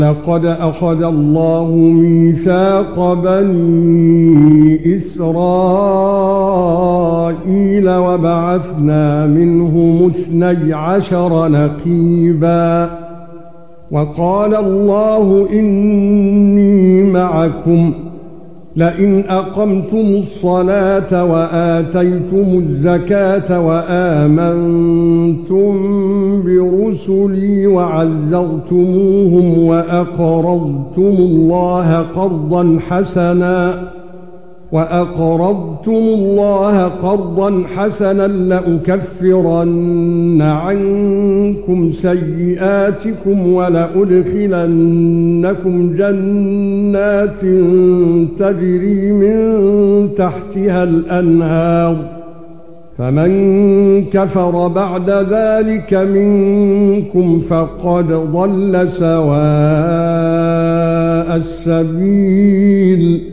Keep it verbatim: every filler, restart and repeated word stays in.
لقد أخذ الله ميثاق بني إسرائيل وبعثنا منهم اثني عشر نقيبا وقال الله إني معكم لئن أقمتم الصلاة وآتيتم الزكاة وآمنتم برسلي وعزرتموهم وأقرضتم الله قرضا حسنا وأقرضتم الله قرضا حسنا لأكفرن عنكم سيئاتكم ولأدخلنكم جنات تجري من تحتها الأنهار فمن كفر بعد ذلك منكم فقد ضل سواء السبيل